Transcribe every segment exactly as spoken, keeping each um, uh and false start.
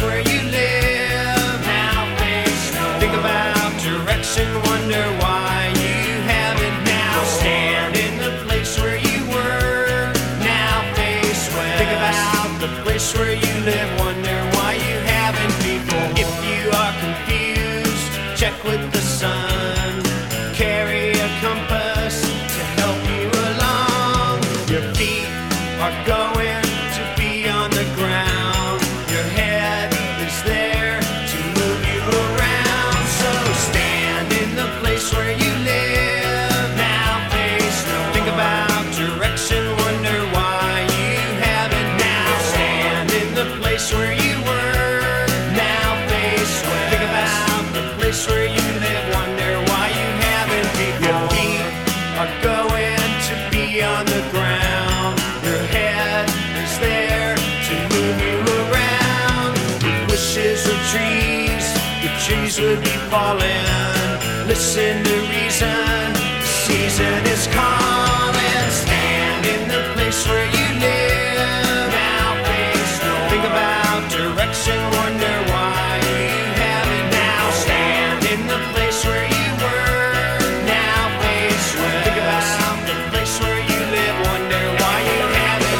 place where you live. Now face no. Think about direction, wonder why you haven't. Now stand in the place where you were. Now face west. Think about the place where you live, wonder why you haven't before. If you are confused, check with the sun. Carry a compass to help you along. Your feet are going to be on the ground. Your head is there to move you around. So stand in the place where you live. Now face no. Think about direction, wonder why you haven't. Now stand in the place where you were. Now face west. Think about the place where you live, wonder why you haven't before. Your feet are going to be on the ground. Your head is there to move you around. If wishes were trees, the trees would be falling. Listen to reason, the season is calling. Stand in the place where you live. Now face no. Think about direction, wonder why you haven't. Now stand in the place where you were. Now face west. Think about the place where you live, wonder why you haven't.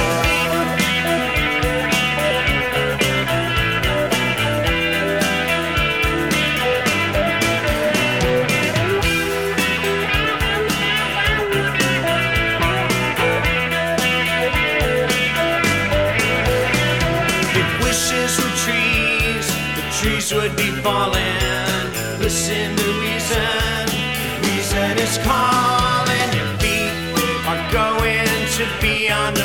If wishes were trees, the trees would be falling. Listen to reason, reason is calling. Your feet are going to be on the